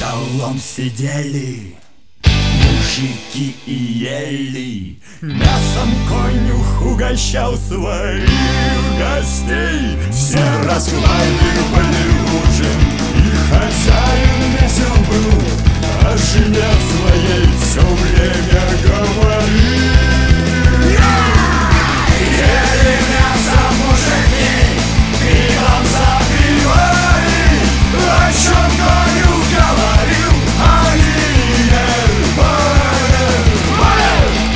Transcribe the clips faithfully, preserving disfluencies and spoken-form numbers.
столом сидели мужики и ели. Мясом конюх угощал своих гостей. Все расхваливали ужин, и хозяин весел был, о жене своей все время говорил. Ели мясо мужики, пивом запивали, о чем конюх говорил, они не поняли.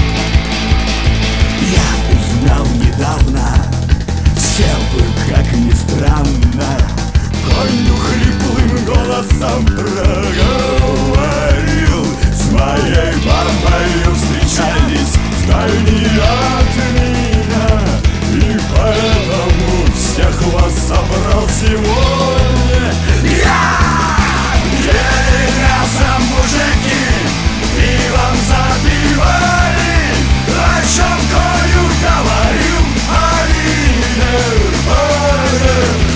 Я узнал недавно, все бы, как ни странно, конюх хриплым голосом проговорил: с моей бабою встречались вдали от меня, и поэтому всех вас собрал сегодня я. Ели мясо мужики, пивом запивали, о чем конюх говорил, они не поняли.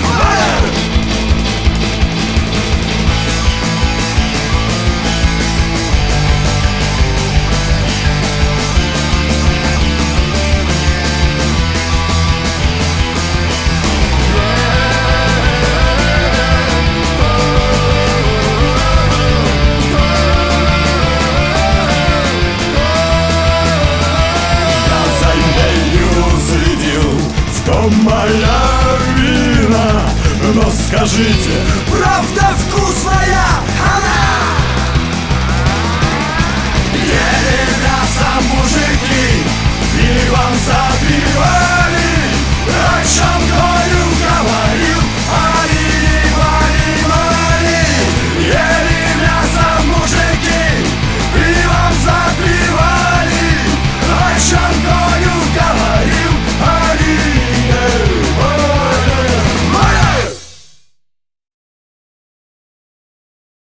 Моя вина, но скажите,